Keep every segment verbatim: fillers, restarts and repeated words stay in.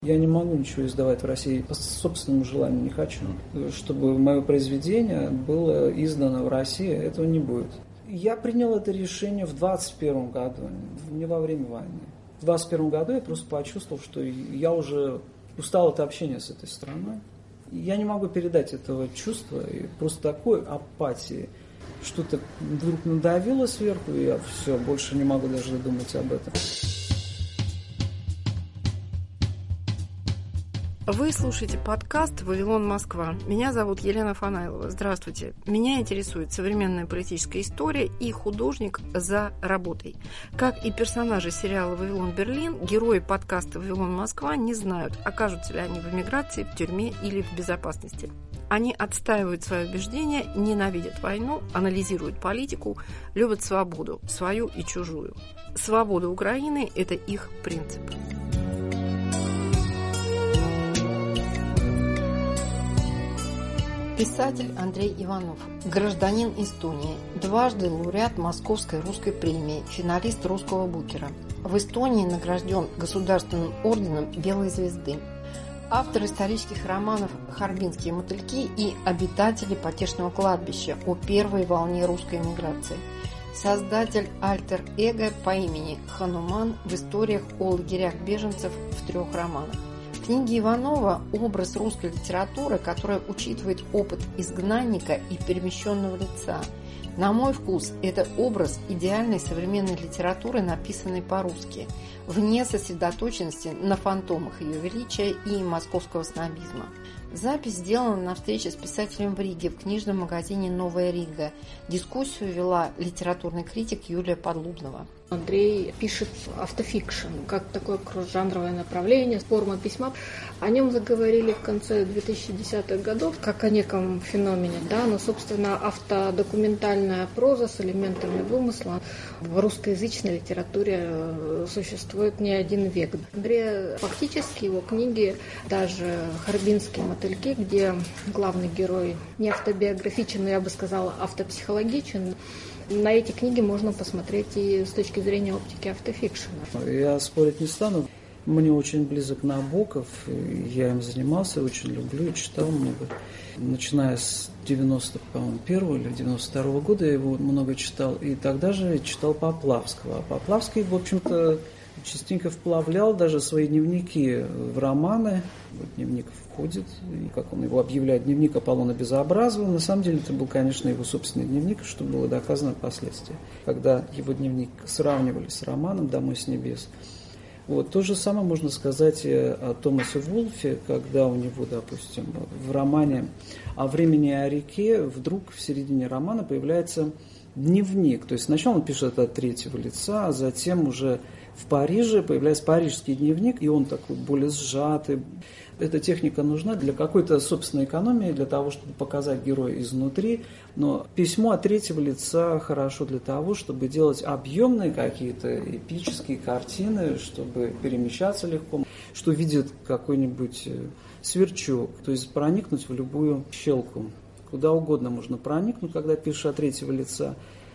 Я не могу ничего издавать в России по собственному желанию, не хочу. Чтобы мое произведение было издано в России, этого не будет. Я принял это решение в двадцать первом году, не во время войны. В двадцать первом году я просто почувствовал, что я уже устал от общения с этой страной. Я не могу передать этого чувства, и просто такой апатии. Что-то вдруг надавило сверху, и я все, больше не могу даже думать об этом. Вы слушаете подкаст «Вавилон, Москва». Меня зовут Елена Фанайлова. Здравствуйте. Меня интересует современная политическая история и художник за работой. Как и персонажи сериала «Вавилон, Берлин», герои подкаста «Вавилон, Москва» не знают, окажутся ли они в эмиграции, в тюрьме или в безопасности. Они отстаивают свои убеждения, ненавидят войну, анализируют политику, любят свободу, свою и чужую. Свобода Украины – это их принцип. Писатель Андрей Иванов, гражданин Эстонии, дважды лауреат Московской русской премии, финалист русского букера. В Эстонии награжден Государственным орденом Белой звезды. Автор исторических романов «Харбинские мотыльки» и «Обитатели потешного кладбища» о первой волне русской эмиграции. Создатель альтер-эго по имени Хануман в историях о лагерях беженцев в трех романах. В книге Иванова образ русской литературы, которая учитывает опыт изгнанника и перемещенного лица. На мой вкус, это образ идеальной современной литературы, написанной по-русски, вне сосредоточенности на фантомах ее величия и московского снобизма. Запись сделана на встрече с писателем в Риге в книжном магазине «Новая Рига». Дискуссию вела литературный критик Юлия Подлубнова. Андрей пишет автофикшн, как такое кросс-жанровое направление, форма письма. О нем заговорили в конце две тысячи десятых годов, как о неком феномене, да, но, собственно, автодокументальная проза с элементами вымысла в русскоязычной литературе существует не один век. Андрей, фактически его книги, даже «Харбинские мотыльки», где главный герой не автобиографичен, но, я бы сказала, автопсихологичен, на эти книги можно посмотреть и с точки зрения оптики автофикшена. Я спорить не стану. Мне очень близок Набоков. Я им занимался, очень люблю и читал много. Начиная с девяносто первого или девяносто второго года я его много читал. И тогда же читал Поплавского. А Поплавский, в общем-то, частенько вплавлял даже свои дневники в романы. Дневник входит, и как он его объявляет, дневник Аполлона Безобразова. На самом деле это был, конечно, его собственный дневник, что было доказано впоследствии, когда его дневник сравнивали с романом «Домой с небес». Вот. То же самое можно сказать о Томасе Вулфе, когда у него, допустим, в романе «О времени и о реке» вдруг в середине романа появляется дневник. То есть сначала он пишет от третьего лица, а затем уже в Париже появляется парижский дневник, и он такой более сжатый. Эта техника нужна для какой-то собственной экономии, для того, чтобы показать героя изнутри. Но письмо от третьего лица хорошо для того, чтобы делать объемные какие-то эпические картины, чтобы перемещаться легко, что видит какой-нибудь сверчок, то есть проникнуть в любую щелку. Куда угодно можно проникнуть, когда пишешь от третьего лица.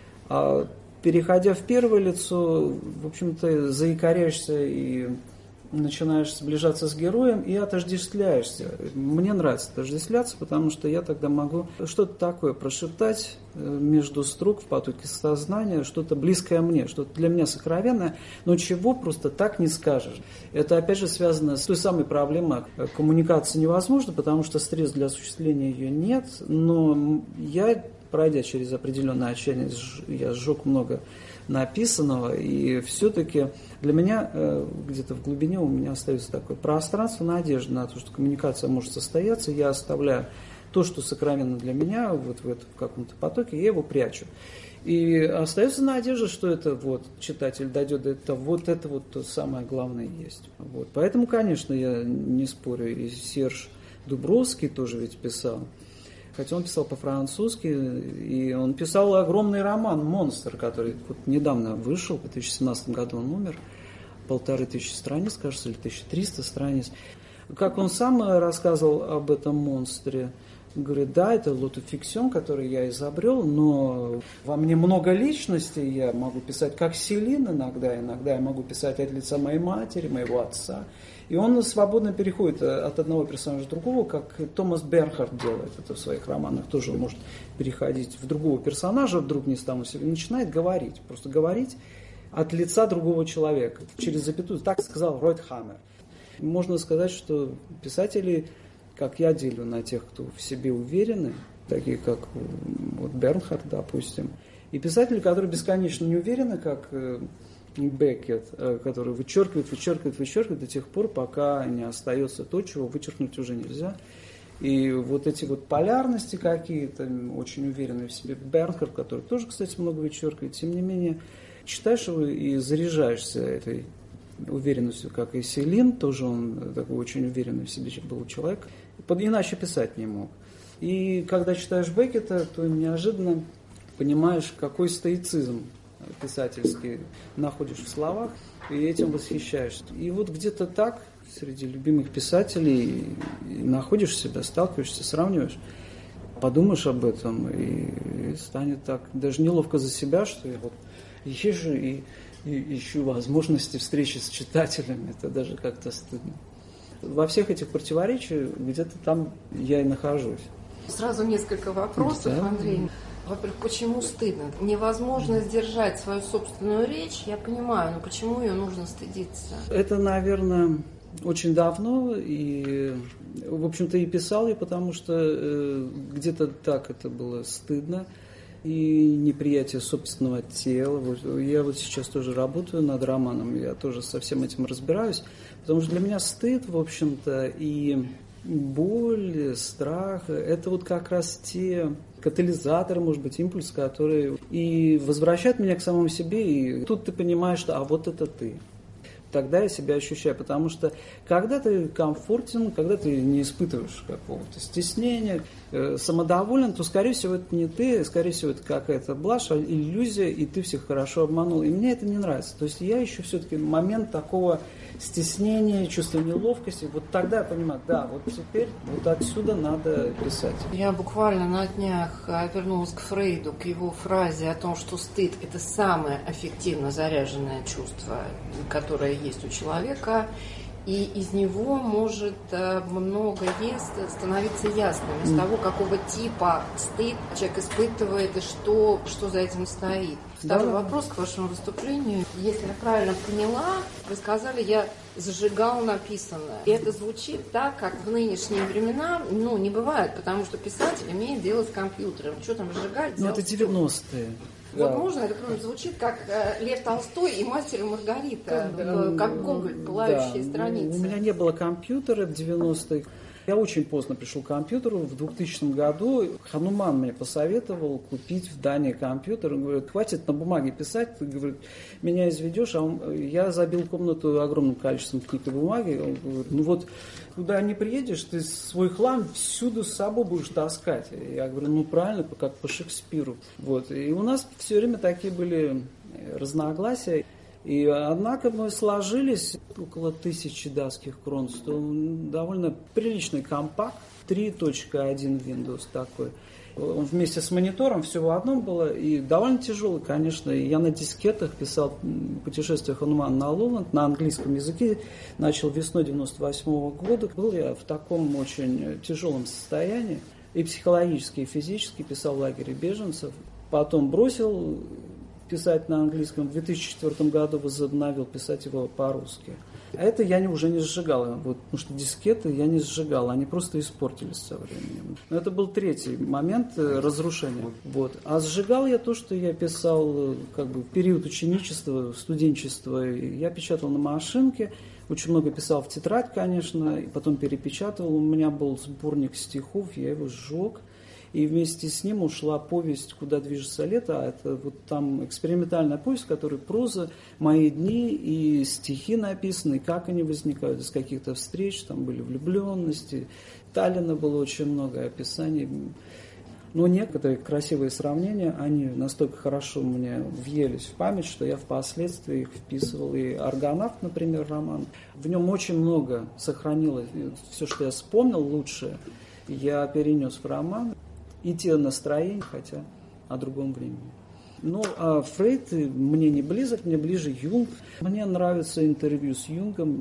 А переходя в первое лицо, в общем-то, заикаряешься и начинаешь сближаться с героем и отождествляешься. Мне нравится отождествляться, потому что я тогда могу что-то такое прошептать между строк в потоке сознания, что-то близкое мне, что-то для меня сокровенное, но чего просто так не скажешь. Это, опять же, связано с той самой проблемой. Коммуникация невозможна, потому что средств для осуществления ее нет, но я, пройдя через определенное отчаяние, я сжег много написанного, и все-таки для меня э, где-то в глубине у меня остается такое пространство, надежда на то, что коммуникация может состояться. Я оставляю то, что сокровенно для меня, вот в этом каком-то потоке, я его прячу. И остается надежда, что это вот читатель дойдет до этого, вот это вот то самое главное есть. Вот. Поэтому, конечно, я не спорю, и Серж Дубровский тоже ведь писал. Хотя он писал по-французски, и он писал огромный роман «Монстр», который вот недавно вышел, в две тысячи семнадцатом году он умер, полторы тысячи страниц, кажется, или тысяча триста страниц. Как он сам рассказывал об этом монстре, говорит, да, это лотофиксион, который я изобрел, но во мне много личностей, я могу писать как Селин иногда, иногда я могу писать от лица моей матери, моего отца. И он свободно переходит от одного персонажа к другому, как Томас Бернхард делает это в своих романах. Тоже он может переходить в другого персонажа, вдруг не стану себе, и начинает говорить. Просто говорить от лица другого человека, через запятую. Так сказал Ройд Хаммер. Можно сказать, что писатели, как я, делю на тех, кто в себе уверены, такие как вот Бернхард, допустим, и писатели, которые бесконечно не уверены, как Беккет, который вычеркивает, вычеркивает, вычеркивает до тех пор, пока не остается то, чего вычеркнуть уже нельзя. И вот эти вот полярности какие-то, очень уверенные в себе Бернхард, который тоже, кстати, много вычеркивает, тем не менее, читаешь его и заряжаешься этой уверенностью, как и Селин, тоже он такой очень уверенный в себе был человек, иначе писать не мог. И когда читаешь Беккета, то неожиданно понимаешь, какой стоицизм писательский находишь в словах, и этим восхищаешься. И вот где-то так среди любимых писателей находишь себя, сталкиваешься, сравниваешь, подумаешь об этом, и станет так даже неловко за себя, что я вот езжу и, и ищу возможности встречи с читателями, это даже как-то стыдно. Во всех этих противоречиях где-то там я и нахожусь. Сразу несколько вопросов, да. Андрей. Во-первых, почему стыдно? Невозможно сдержать свою собственную речь, я понимаю, но почему ее нужно стыдиться? Это, наверное, очень давно, и, в общем-то, и писал я, потому что э, где-то так это было стыдно, и неприятие собственного тела. Вот, я вот сейчас тоже работаю над романом, я тоже со всем этим разбираюсь, потому что для меня стыд, в общем-то, и боль, страх – это вот как раз те катализаторы, может быть, импульс, которые и возвращают меня к самому себе, и тут ты понимаешь, что а вот это ты. Тогда я себя ощущаю, потому что когда ты комфортен, когда ты не испытываешь какого-то стеснения, э, самодоволен, то, скорее всего, это не ты, скорее всего, это какая-то блажь, иллюзия, и ты всех хорошо обманул. И мне это не нравится. То есть я ищу все-таки момент такого стеснения, чувства неловкости. Вот тогда я понимаю, да, вот теперь вот отсюда надо писать. Я буквально на днях вернулась к Фрейду, к его фразе о том, что стыд – это самое аффективно заряженное чувство, которое есть у человека, и из него может многое становиться ясным, из mm. того, какого типа стыд человек испытывает и что, что за этим стоит. Второй да. вопрос к вашему выступлению. Если я правильно поняла, вы сказали, я зажигал написанное. И это звучит так, как в нынешние времена, ну, не бывает, потому что писатель имеет дело с компьютером. Что там сжигать? Ну, это девяностые. Вот да. можно, это звучит как э, Лев Толстой и Мастер и Маргарита, как, э, как Гоголь, пылающие да. страницы. У меня не было компьютера в девяностых. Я очень поздно пришел к компьютеру. В двухтысячном году Хануман мне посоветовал купить в Дании компьютер. Он говорит, хватит на бумаге писать. Ты, говорит, меня изведешь. А он, я забил комнату огромным количеством книг и бумаги. Он говорит, ну вот, куда не приедешь, ты свой хлам всюду с собой будешь таскать. Я говорю, ну правильно, как по Шекспиру. Вот. И у нас все время такие были разногласия. И, однако, мы сложились, около тысячи датских крон, что довольно приличный компакт, три точка один Windows такой. Он вместе с монитором, все в одном было, и довольно тяжелый, конечно. И я на дискетах писал «Путешествие Ханумана на Лоланд» на английском языке, начал весной девяносто восьмого года. Был я в таком очень тяжелом состоянии, и психологически, и физически, писал в лагере беженцев. Потом бросил писать на английском. В две тысячи четвёртом году возобновил писать его по-русски. А это я не, уже не сжигал, вот, потому что дискеты я не сжигал, они просто испортились со временем. Но это был третий момент разрушения. Вот. А сжигал я то, что я писал как бы, в период ученичества, студенчества. Я печатал на машинке, очень много писал в тетрадь, конечно, и потом перепечатывал. У меня был сборник стихов, я его сжег. И вместе с ним ушла повесть «Куда движется лето». А это вот там экспериментальная повесть, в которой проза, мои дни и стихи написаны, как они возникают, из каких-то встреч, там были влюбленности. Таллина было очень много описаний. Но некоторые красивые сравнения, они настолько хорошо мне въелись в память, что я впоследствии их вписывал. И «Аргонавт», например, роман, в нем очень много сохранилось. Все, что я вспомнил лучшее, я перенес в роман. И те настроения, хотя о другом времени. Ну, а Фрейд мне не близок, мне ближе Юнг. Мне нравится интервью с Юнгом.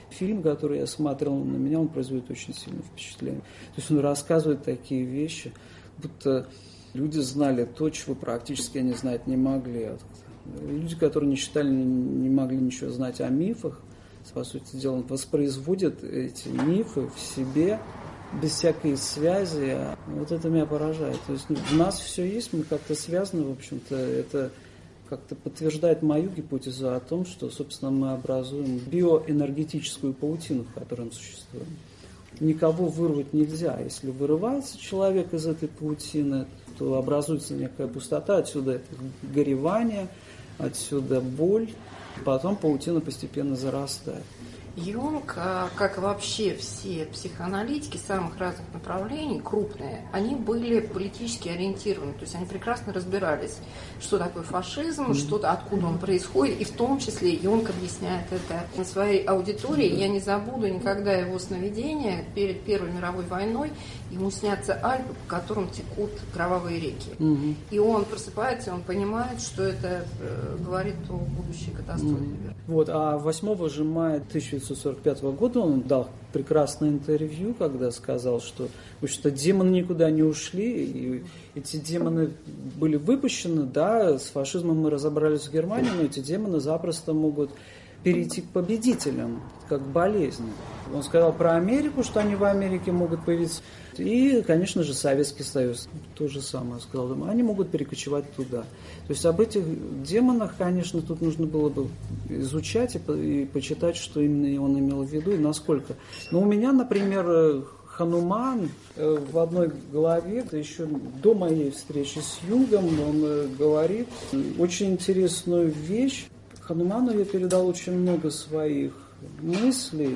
фильм, который я смотрел, на меня он производит очень сильное впечатление. То есть он рассказывает такие вещи, будто люди знали то, чего практически они знать не могли. Люди, которые не читали, не могли ничего знать о мифах, по сути дела, воспроизводят эти мифы в себе без всякой связи. Вот это меня поражает. То есть в нас все есть, мы как-то связаны, в общем-то, это как-то подтверждает мою гипотезу о том, что, собственно, мы образуем биоэнергетическую паутину, в которой мы существуем. Никого вырвать нельзя. Если вырывается человек из этой паутины, то образуется некая пустота, отсюда это горевание, отсюда боль, потом паутина постепенно зарастает. Юнг, как и вообще все психоаналитики самых разных направлений, крупные, они были политически ориентированы, то есть они прекрасно разбирались, что такое фашизм, mm-hmm. что, откуда он происходит, и в том числе Юнг объясняет это на своей аудитории. Mm-hmm. Я не забуду никогда его сновидения перед Первой мировой войной. Ему снятся Альпы, по которым текут кровавые реки. Mm-hmm. И он просыпается, и он понимает, что это э, говорит о будущей катастрофе. Mm-hmm. Вот, а восьмого же мая тысяча девятьсот сорок пятого года он дал прекрасное интервью, когда сказал, что, в общем-то, демоны никуда не ушли, и эти демоны были выпущены, да, с фашизмом мы разобрались в Германии, но эти демоны запросто могут перейти к победителям, как болезнь. Он сказал про Америку, что они в Америке могут появиться. И, конечно же, Советский Союз. То же самое сказал. Они могут перекочевать туда. То есть об этих демонах, конечно, тут нужно было бы изучать и, и почитать, что именно он имел в виду и насколько. Но у меня, например, Хануман в одной главе, это еще до моей встречи с Юнгом, он говорит очень интересную вещь. Хануману я передал очень много своих мыслей.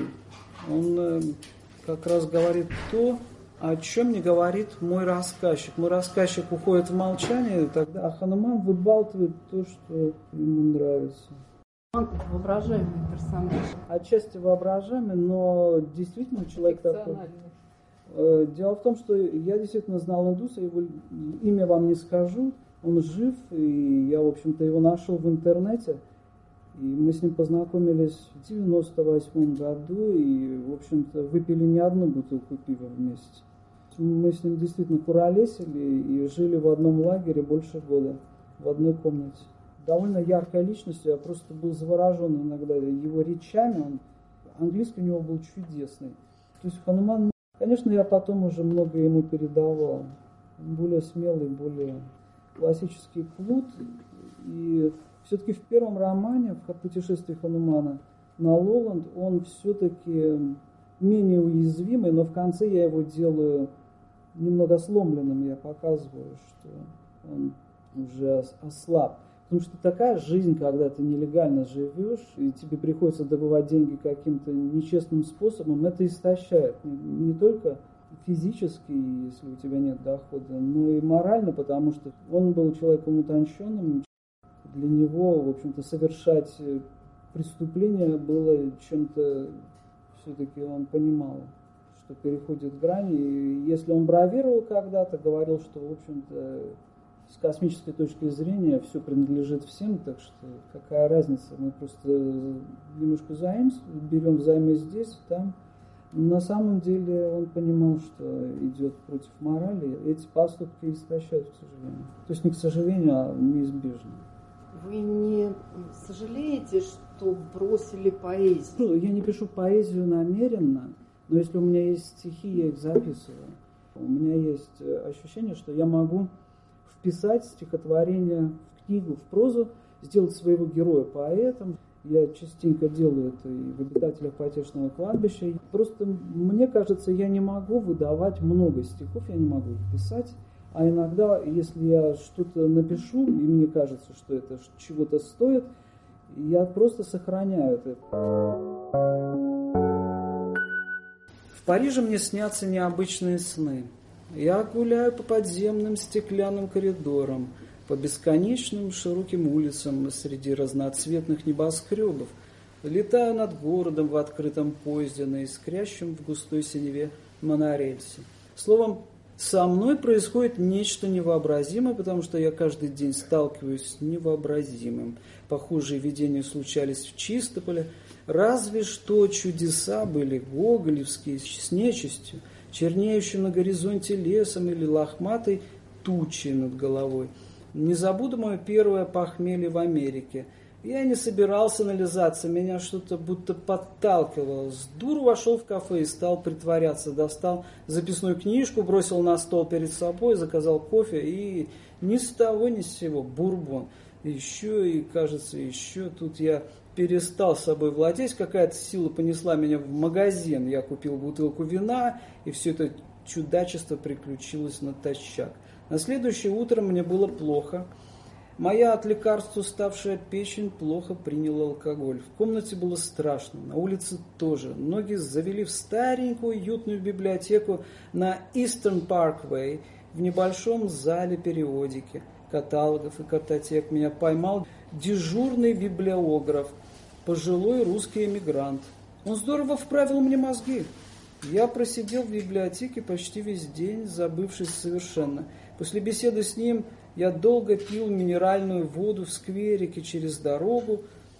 Он как раз говорит то, о чем не говорит мой рассказчик. Мой рассказчик уходит в молчание, тогда, а Хануман выбалтывает то, что ему нравится. Он воображаемый персонаж. Отчасти воображаемый, но действительно человек такой. Дело в том, что я действительно знал индуса, его имя вам не скажу, он жив, и я, в общем-то, его нашел в интернете. И мы с ним познакомились в девяносто восьмом году и, в общем-то, выпили не одну бутылку пива вместе. Мы с ним действительно куролесили и жили в одном лагере больше года, в одной комнате. Довольно яркая личность, я просто был заворожен иногда его речами, он, английский у него был чудесный. То есть Хануман, конечно, я потом уже много ему передавал. Он более смелый, более классический плут. И все-таки в первом романе, в «Путешествии Ханумана на Лоланд», он все-таки менее уязвимый, но в конце я его делаю немного сломленным. Я показываю, что он уже ослаб. Потому что такая жизнь, когда ты нелегально живешь, и тебе приходится добывать деньги каким-то нечестным способом, это истощает. Не, не только физически, если у тебя нет дохода, но и морально, потому что он был человеком утонченным. Для него, в общем-то, совершать преступление было чем-то, все-таки он понимал, что переходит грани. И если он бравировал когда-то, говорил, что, в общем-то, с космической точки зрения все принадлежит всем, так что какая разница, мы просто немножко заимствуем, берем взаймы здесь, там. На самом деле он понимал, что идет против морали, эти поступки истощают, к сожалению. То есть не к сожалению, а неизбежно. Вы не сожалеете, что бросили поэзию? Я не пишу поэзию намеренно, но если у меня есть стихи, я их записываю. У меня есть ощущение, что я могу вписать стихотворение в книгу, в прозу, сделать своего героя поэтом. Я частенько делаю это и в «Обитателях потешного кладбища». Просто мне кажется, я не могу выдавать много стихов, я не могу их писать. А иногда, если я что-то напишу, и мне кажется, что это чего-то стоит, я просто сохраняю это. В Париже мне снятся необычные сны. Я гуляю по подземным стеклянным коридорам, по бесконечным широким улицам среди разноцветных небоскребов, летаю над городом в открытом поезде на искрящем в густой синеве монорельсе. Словом, Со мной происходит нечто невообразимое, потому что я каждый день сталкиваюсь с невообразимым. Похожие видения случались в Чистополе. Разве что чудеса были гоголевские, с нечистью, чернеющим на горизонте лесом или лохматой тучей над головой. Не забуду мое первое похмелье в Америке. Я не собирался нализаться, меня что-то будто подталкивало. С дуру вошел в кафе и стал притворяться. Достал записную книжку, бросил на стол перед собой, заказал кофе и ни с того ни с сего бурбон. Еще и, кажется, еще тут я перестал собой владеть. Какая-то сила понесла меня в магазин. Я купил бутылку вина, и все это чудачество приключилось натощак. На следующее утро мне было плохо. Моя от лекарств уставшая печень плохо приняла алкоголь. В комнате было страшно, на улице тоже. Ноги завели в старенькую уютную библиотеку на Eastern Parkway в небольшом зале периодики, каталогов и картотек. Меня поймал дежурный библиограф, пожилой русский эмигрант. Он здорово вправил мне мозги. Я просидел в библиотеке почти весь день, забывшись совершенно. После беседы с ним я долго пил минеральную воду в скверике через дорогу,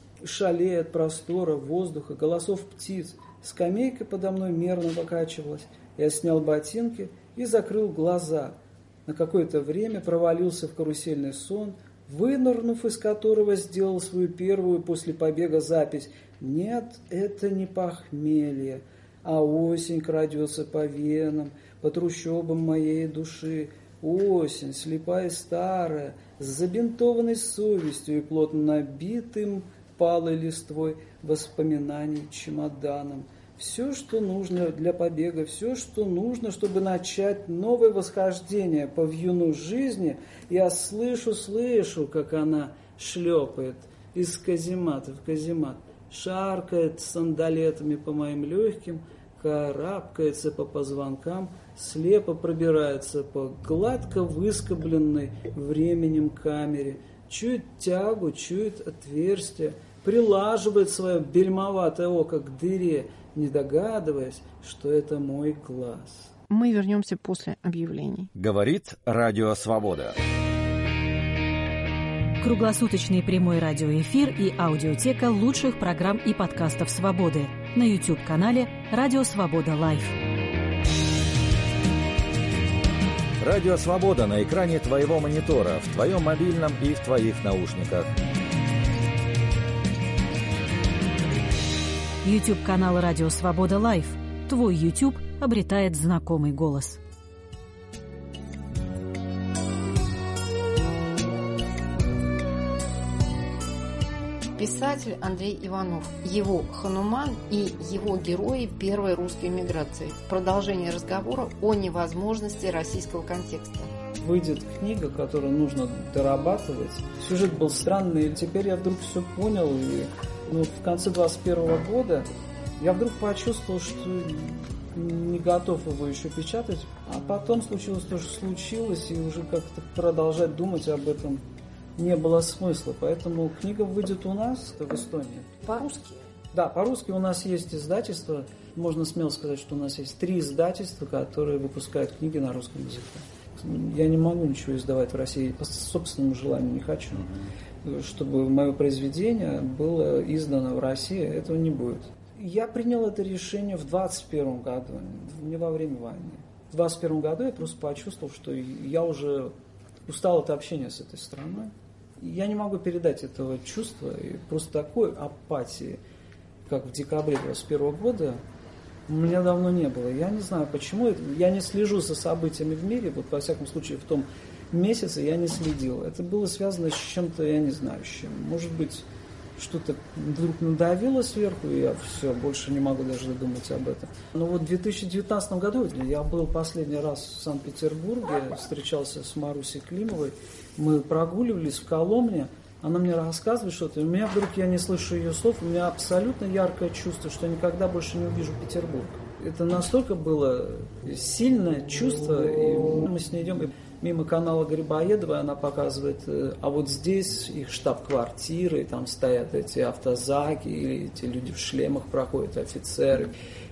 шалея от простора, воздуха, голосов птиц. Скамейка подо мной мерно покачивалась. Я снял ботинки и закрыл глаза. На какое-то время провалился в карусельный сон, вынырнув из которого сделал свою первую после побега запись. Нет, это не похмелье, а осень крадется по венам, по трущобам моей души. Осень, слепая и старая, с забинтованной совестью и плотно набитым палой листвой воспоминаний чемоданом. Все, что нужно для побега, все, что нужно, чтобы начать новое восхождение по вьюну жизни, я слышу, слышу, как она шлепает из каземата в каземат, шаркает сандалетами по моим легким, карабкается по позвонкам, слепо пробирается по гладко выскобленной временем камере, чует тягу, чует отверстие, прилаживает свое бельмоватое око к дыре, не догадываясь, что это мой глаз. Мы вернемся после объявлений. Говорит Радио Свобода. Круглосуточный прямой радиоэфир и аудиотека лучших программ и подкастов «Свободы» на YouTube-канале «Радио Свобода Лайв». Радио Свобода на экране твоего монитора, в твоем мобильном и в твоих наушниках. YouTube-канал «Радио Свобода Лайв». Твой YouTube обретает знакомый голос. Писатель Андрей Иванов, его «Хануман» и его герои первой русской миграции. Продолжение разговора о невозможности российского контекста. Выйдет книга, которую нужно дорабатывать. Сюжет был странный, и теперь я вдруг все понял. И ну, в конце двадцать первого года я вдруг почувствовал, что не готов его еще печатать. А потом случилось то, что случилось, и уже как-то продолжать думать об этом не было смысла, поэтому книга выйдет у нас в Эстонии. По-русски? Да, по-русски у нас есть издательство. Можно смело сказать, что у нас есть три издательства, которые выпускают книги на русском языке. Я не могу ничего издавать в России, по собственному желанию не хочу. Чтобы мое произведение было издано в России, этого не будет. Я принял это решение в двадцать первом году, не во время войны. В двадцать первом году я просто почувствовал, что я уже устал от общения с этой страной. Я не могу передать этого чувства, и просто такой апатии, как в декабре двадцать первого года, у меня давно не было. Я не знаю почему, я не слежу за событиями в мире, вот во всяком случае в том месяце я не следил. Это было связано с чем-то, я не знаю, с чем. Может быть, что-то вдруг надавило сверху, и я все, больше не могу даже думать об этом. Но вот в две тысячи девятнадцатом году я был последний раз в Санкт-Петербурге, встречался с Марусей Климовой, мы прогуливались в Коломне, она мне рассказывает что-то, и у меня вдруг, я не слышу ее слов, у меня абсолютно яркое чувство, что я никогда больше не увижу Петербург. Это настолько было сильное чувство, и мы с ней идем мимо канала Грибоедова, она показывает, а вот здесь их штаб-квартиры, там стоят эти автозаки, и эти люди в шлемах проходят, офицеры.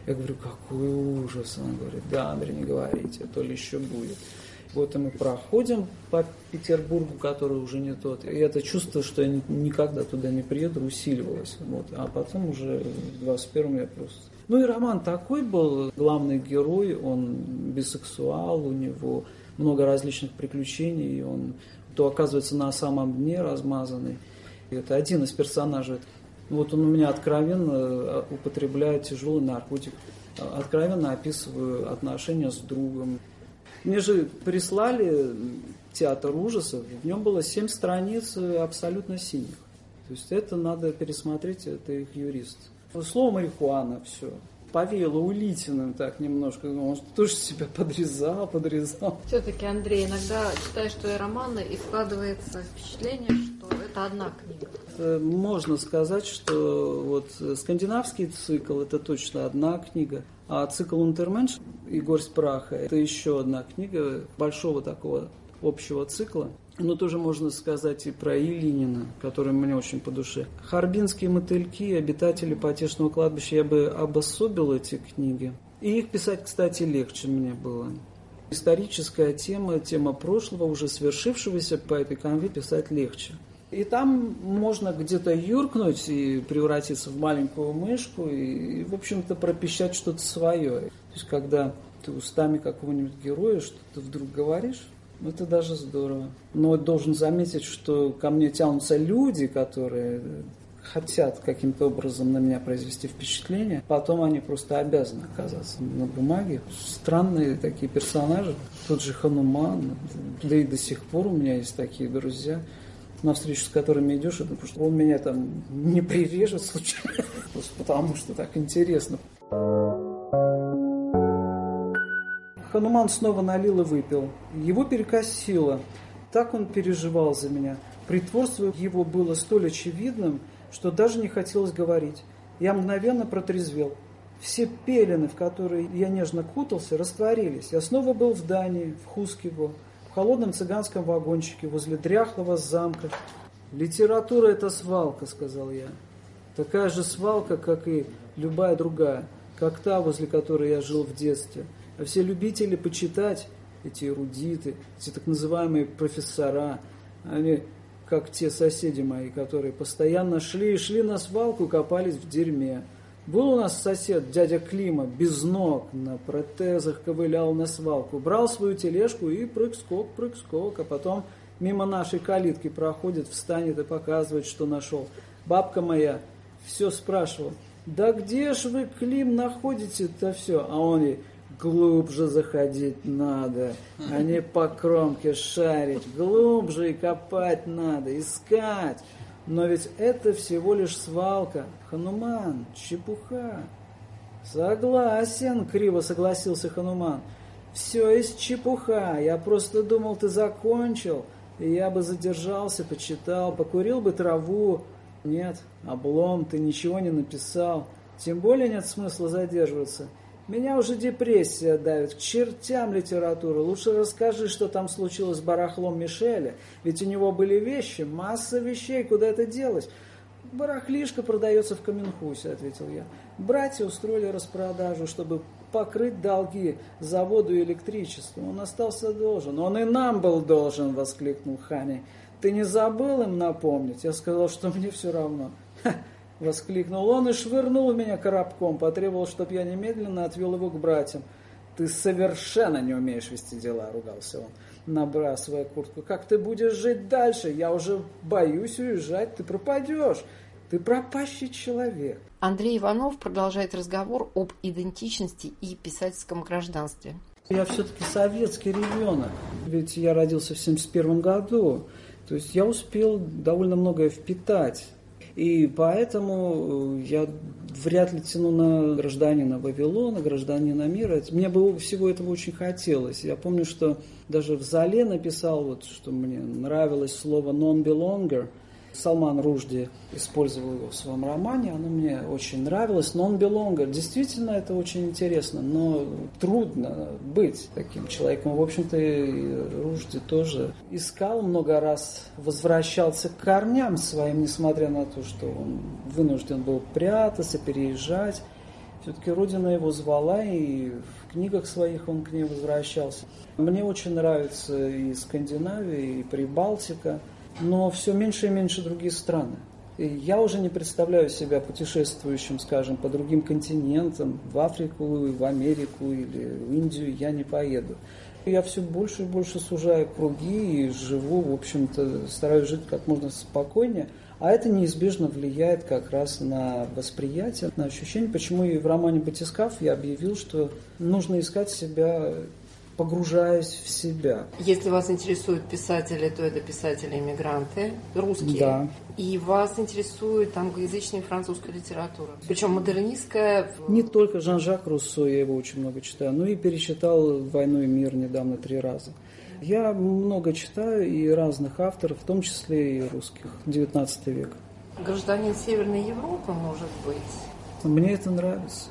Я говорю, какой ужас. Она говорит, да, Андрей, не говорите, то ли еще будет. Вот и мы проходим по Петербургу, который уже не тот. И это чувство, что я никогда туда не приеду, усиливалось. Вот. А потом уже в двадцать первом я просто... Ну и роман такой был. Главный герой, он бисексуал, у него много различных приключений. И он то оказывается на самом дне размазанный. И это один из персонажей. Вот он у меня откровенно употребляет тяжелый наркотик. Откровенно описываю отношения с другом. Мне же прислали театр ужасов, в нем было семь страниц абсолютно синих. То есть это надо пересмотреть, это их юрист. Слово марихуана, все. Повеяло Улитиным так немножко, он тоже себя подрезал, подрезал. Все-таки, Андрей, иногда читаешь твои романы и складывается впечатление, что это одна книга. Можно сказать, что вот скандинавский цикл – это точно одна книга, а цикл «Унтерменш» и «Горсть праха» – это еще одна книга большого такого общего цикла. Но тоже можно сказать и про Ильинина, который мне очень по душе. «Харбинские мотыльки», «Обитатели потешного кладбища» я бы обособил эти книги. И их писать, кстати, легче мне было. Историческая тема, тема прошлого, уже свершившегося по этой канве писать легче. И там можно где-то юркнуть и превратиться в маленькую мышку и, в общем-то, пропищать что-то свое. То есть, когда ты устами какого-нибудь героя что-то вдруг говоришь, это даже здорово. Но должен заметить, что ко мне тянутся люди, которые хотят каким-то образом на меня произвести впечатление. Потом они просто обязаны оказаться на бумаге. Странные такие персонажи. Тот же Хануман. Да и до сих пор у меня есть такие друзья, на встречу с которыми идешь, и думаешь, что он меня там не прирежет случайно, просто потому что так интересно. Хануман снова налил и выпил. Его перекосило. Так он переживал за меня. Притворство его было столь очевидным, что даже не хотелось говорить. Я мгновенно протрезвел. Все пелены, в которые я нежно кутался, растворились. Я снова был в Дании, в Хускиво, в холодном цыганском вагончике возле дряхлого замка. «Литература – это свалка», – сказал я. «Такая же свалка, как и любая другая, как та, возле которой я жил в детстве. А все любители почитать, эти эрудиты, эти так называемые профессора, они как те соседи мои, которые постоянно шли и шли на свалку и копались в дерьме. Был у нас сосед, дядя Клима, без ног, на протезах ковылял на свалку, брал свою тележку и прыг-скок, прыг-скок, а потом мимо нашей калитки проходит, встанет и показывает, что нашел. Бабка моя все спрашивала, да где ж вы, Клим, находите-то все? А он ей, глубже заходить надо, а не по кромке шарить, глубже и копать надо, искать. Но ведь это всего лишь свалка. Хануман, чепуха. Согласен, криво согласился Хануман. Все из чепуха. Я просто думал, ты закончил, и я бы задержался, почитал, покурил бы траву. Нет, облом, ты ничего не написал. Тем более нет смысла задерживаться. Меня уже депрессия давит, к чертям литературы. Лучше расскажи, что там случилось с барахлом Мишеля. Ведь у него были вещи, масса вещей, куда это делать? Барахлишко продается в Каменхусе, ответил я. Братья устроили распродажу, чтобы покрыть долги заводу и электричеству. Он остался должен. Он и нам был должен, воскликнул Хани. Ты не забыл им напомнить? Я сказал, что мне все равно. Ха! Воскликнул он и швырнул меня коробком, потребовал, чтобы я немедленно отвел его к братьям. «Ты совершенно не умеешь вести дела», — ругался он, набрасывая куртку. «Как ты будешь жить дальше? Я уже боюсь уезжать, ты пропадешь. Ты пропащий человек». Андрей Иванов продолжает разговор об идентичности и писательском гражданстве. Я все-таки советский ребенок, ведь я родился в семьдесят первом году, то есть я успел довольно многое впитать. И поэтому я вряд ли тяну на гражданина Вавилона, гражданина мира. Мне бы всего этого очень хотелось. Я помню, что даже в Зале написал, вот, что мне нравилось слово «non-belonger». Салман Ружди использовал его в своем романе, оно мне очень нравилось. Non-belonger. Действительно, это очень интересно, но трудно быть таким человеком. В общем-то, и Ружди тоже искал много раз, возвращался к корням своим, несмотря на то, что он вынужден был прятаться, переезжать. Все-таки родина его звала, и в книгах своих он к ней возвращался. Мне очень нравится и Скандинавия, и Прибалтика, но все меньше и меньше другие страны. И я уже не представляю себя путешествующим, скажем, по другим континентам, в Африку, в Америку или в Индию я не поеду. Я все больше и больше сужаю круги и живу, в общем-то, стараюсь жить как можно спокойнее. А это неизбежно влияет как раз на восприятие, на ощущение. Почему и в романе «Батискаф» я объявил, что нужно искать себя, погружаясь в себя. Если вас интересуют писатели, то это писатели-иммигранты, русские. Да. И вас интересует англоязычная и французская литература. Причем модернистская. Не только Жан-Жак Руссо, я его очень много читаю, но и перечитал «Войну и мир» недавно три раза. Я много читаю и разных авторов, в том числе и русских, девятнадцатый век. Гражданин Северной Европы, может быть? Мне это нравится.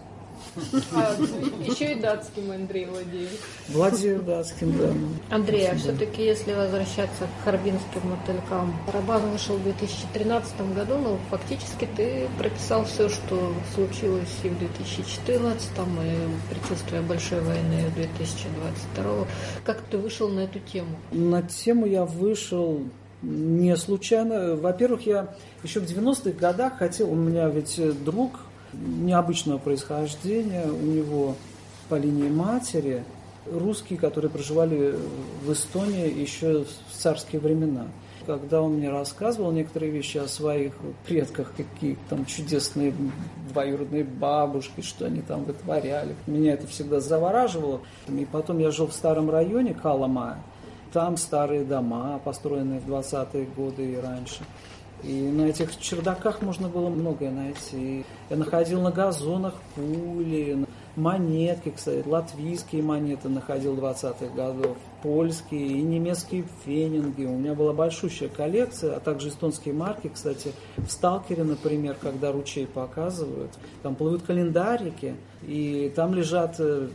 А, еще и датским Андрей владеет. Владею датским, да. Андрей, а все-таки если возвращаться к харбинским мотылькам, роман вышел в две тысячи тринадцатом году, но фактически ты прописал все, что случилось и в две тысячи четырнадцатом, и предчувствие большой войны в две тысячи двадцать втором. Как ты вышел на эту тему? На тему я вышел не случайно. Во-первых, я еще в девяностых годах хотел, у меня ведь друг необычного происхождения, у него по линии матери русские, которые проживали в Эстонии еще в царские времена. Когда он мне рассказывал некоторые вещи о своих предках, какие там чудесные двоюродные бабушки, что они там вытворяли, меня это всегда завораживало. И потом я жил в старом районе Калама, там старые дома, построенные в двадцатые годы и раньше. И на этих чердаках можно было многое найти. Я находил на газонах пули, монетки, кстати, латвийские монеты находил двадцатых годов, польские и немецкие фенинги. У меня была большущая коллекция, а также эстонские марки, кстати, в «Сталкере», например, когда ручей показывают, там плывут календарики, и там лежат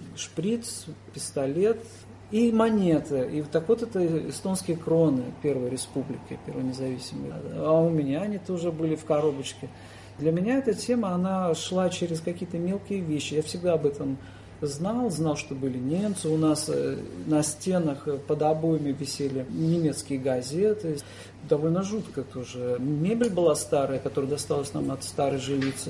шприц, пистолет, и монеты. И так вот это эстонские кроны Первой Республики, Первой независимой. А у меня они тоже были в коробочке. Для меня эта тема, она шла через какие-то мелкие вещи. Я всегда об этом знал, знал, что были немцы. У нас на стенах под обоями висели немецкие газеты. Довольно жутко тоже. Мебель была старая, которая досталась нам от старой жилицы.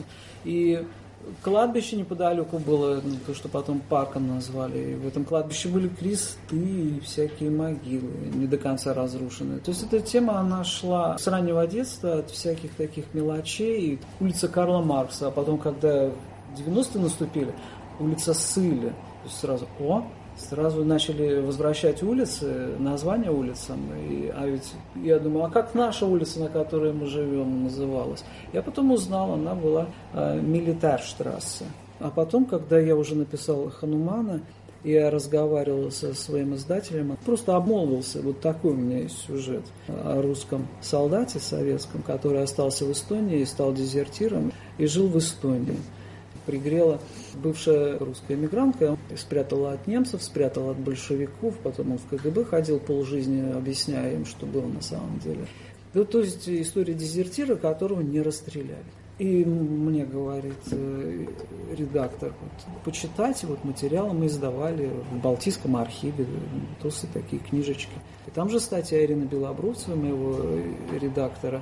И кладбище неподалеку было, то, что потом парком назвали. И в этом кладбище были кресты и всякие могилы, не до конца разрушенные. То есть эта тема, она шла с раннего детства, от всяких таких мелочей. Улица Карла Маркса, а потом, когда девяностые наступили, улица Сыли. То есть сразу, о, сразу начали возвращать улицы, названия улицам. И, а ведь я думал, а как наша улица, на которой мы живем, называлась? Я потом узнал, она была э, Милитарштрассе. А потом, когда я уже написал Ханумана, я разговаривал со своим издателем, просто обмолвился, вот такой у меня есть сюжет о русском солдате советском, который остался в Эстонии и стал дезертиром, и жил в Эстонии. Пригрела бывшая русская эмигрантка, спрятала от немцев, спрятала от большевиков, потом он в ка гэ бэ ходил полжизни, объясняя им, что было на самом деле. Ну, то есть история дезертира, которого не расстреляли. И мне говорит э, редактор, вот, почитайте вот материалы, мы издавали в Балтийском архиве, толстые такие книжечки. И там же статья Ирины Белобрусовой, моего редактора,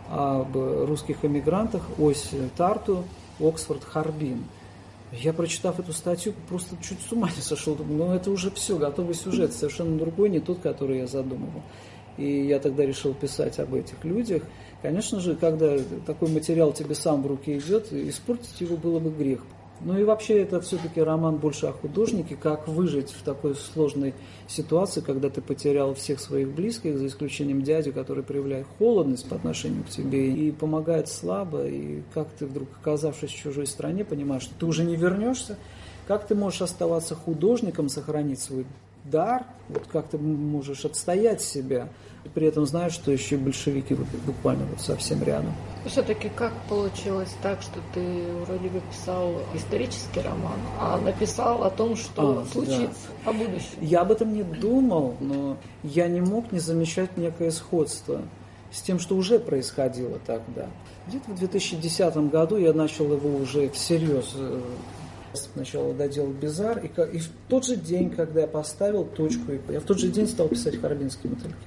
об русских эмигрантах, ось Тарту, Оксфорд, Харбин. Я, прочитав эту статью, просто чуть с ума не сошел. Думаю, ну это уже все, готовый сюжет, совершенно другой, не тот, который я задумывал. И я тогда решил писать об этих людях. Конечно же, когда такой материал тебе сам в руки идет, испортить его было бы грех. Ну и вообще это все-таки роман больше о художнике, как выжить в такой сложной ситуации, когда ты потерял всех своих близких, за исключением дяди, который проявляет холодность по отношению к тебе и помогает слабо, и как ты вдруг, оказавшись в чужой стране, понимаешь, что ты уже не вернешься, как ты можешь оставаться художником, сохранить свой дар, вот как ты можешь отстоять себя, и при этом знаешь, что еще и большевики вот, буквально вот совсем рядом. Все-таки как получилось так, что ты вроде бы писал исторический роман, а написал о том, что а, случится, да. О будущем? Я об этом не думал, но я не мог не замечать некое сходство с тем, что уже происходило тогда. Где-то в две тысячи десятом году я начал его уже всерьез Сначала доделал «Бизар», и, и в тот же день, когда я поставил точку, я в тот же день стал писать «Харбинские мотыльки».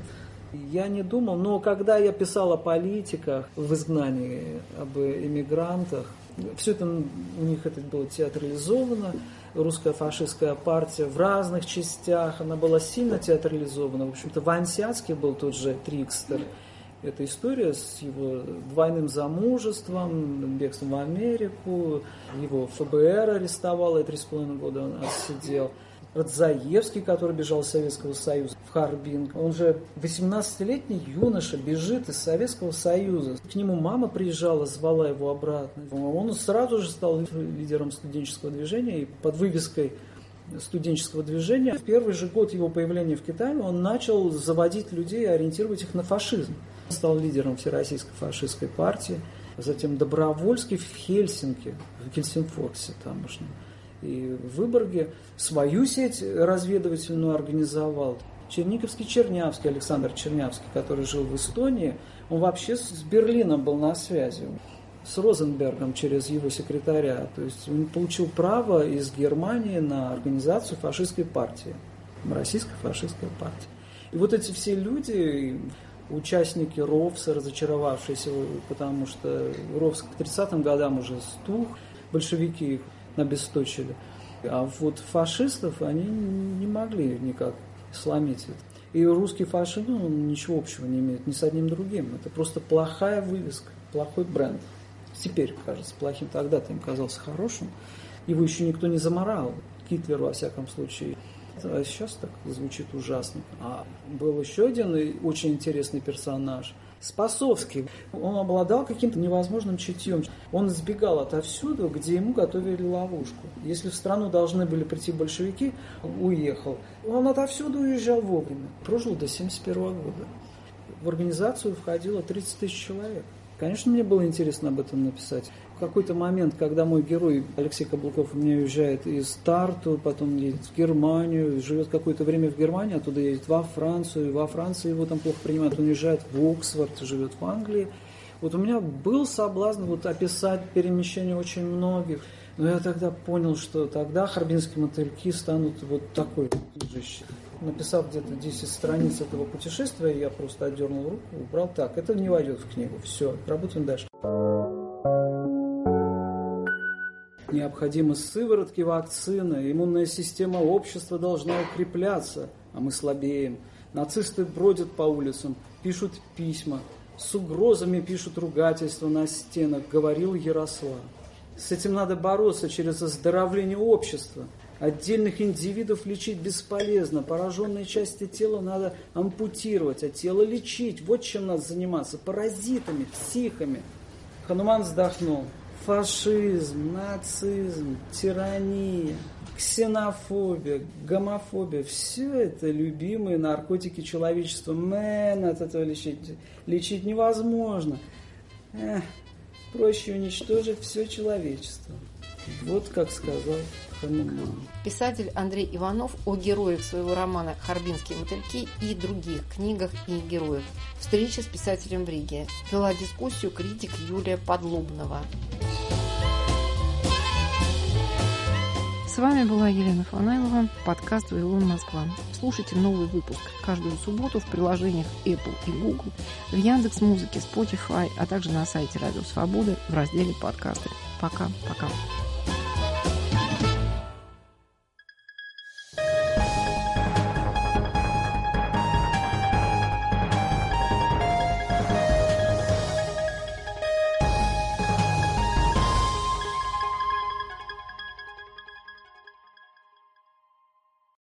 Я не думал, но когда я писал о политиках в изгнании, об эмигрантах, все это у них это было театрализовано. Русская фашистская партия в разных частях, она была сильно театрализована. В общем-то, Вансяцкий был тот же трикстер. Эта история с его двойным замужеством, бегством в Америку, его эф бэ эр арестовало, и три с половиной года он отсидел. Радзаевский, который бежал из Советского Союза в Харбин. Он же восемнадцатилетний юноша бежит из Советского Союза. К нему мама приезжала, звала его обратно. Он сразу же стал лидером студенческого движения. И под вывеской студенческого движения в первый же год его появления в Китае он начал заводить людей и ориентировать их на фашизм. Он стал лидером Всероссийской фашистской партии. Затем Добровольский в Хельсинки, в Гельсинфорсе тамошнем. И в Выборге свою сеть разведывательную организовал. Черниговский Чернявский, Александр Чернявский, который жил в Эстонии, он вообще с Берлином был на связи, с Розенбергом через его секретаря. То есть он получил право из Германии на организацию фашистской партии, Российской фашистской партии. И вот эти все люди, участники РОВСа, разочаровавшиеся, потому что РОВС к тридцатым годам уже стух, большевики их обесточили. А вот фашистов они не могли никак сломить это. И русский фашизм, ну, он ничего общего не имеет ни с одним другим. Это просто плохая вывеска, плохой бренд. Теперь кажется плохим, тогда-то им казался хорошим. Его еще никто не заморал. Гитлер, во всяком случае. А сейчас так звучит ужасно. А был еще один очень интересный персонаж. Спасовский. Он обладал каким-то невозможным чутьем. Он сбегал отовсюду, где ему готовили ловушку. Если в страну должны были прийти большевики, уехал. Он отовсюду уезжал вовремя. Прожил до семьдесят первого года. В организацию входило тридцать тысяч человек. Конечно, мне было интересно об этом написать. В какой-то момент, когда мой герой Алексей Каблуков у меня уезжает из Тарту, потом едет в Германию, живет какое-то время в Германии, оттуда едет во Францию, и во Франции его там плохо принимают, он уезжает в Оксфорд, живет в Англии. Вот у меня был соблазн вот описать перемещение очень многих, но я тогда понял, что тогда харбинские мотыльки станут вот такой книжищей. Написав где-то десять страниц этого путешествия, я просто отдернул руку, убрал. Так, это не войдет в книгу. Все, работаем дальше. Необходимы сыворотки, вакцины, иммунная система общества должна укрепляться, а мы слабеем. Нацисты бродят по улицам, пишут письма, с угрозами пишут ругательства на стенах, говорил Ярослав. С этим надо бороться через оздоровление общества. Отдельных индивидов лечить бесполезно, пораженные части тела надо ампутировать, а тело лечить. Вот чем надо заниматься, паразитами, психами. Хануман вздохнул. Фашизм, нацизм, тирания, ксенофобия, гомофобия – все это любимые наркотики человечества. Мэн, от этого лечить, лечить невозможно. Эх, проще уничтожить все человечество. Вот как сказал Хануман. Писатель Андрей Иванов о героях своего романа «Харбинские мотыльки» и других книгах и героях. Встреча с писателем в Риге. Вела дискуссию критик Юлия Подлубнова. С вами была Елена Фанайлова, подкаст «Вавилон Москва». Слушайте новый выпуск каждую субботу в приложениях Apple и Google, в Яндекс.Музыке, Spotify, а также на сайте Радио Свободы в разделе «Подкасты». Пока-пока.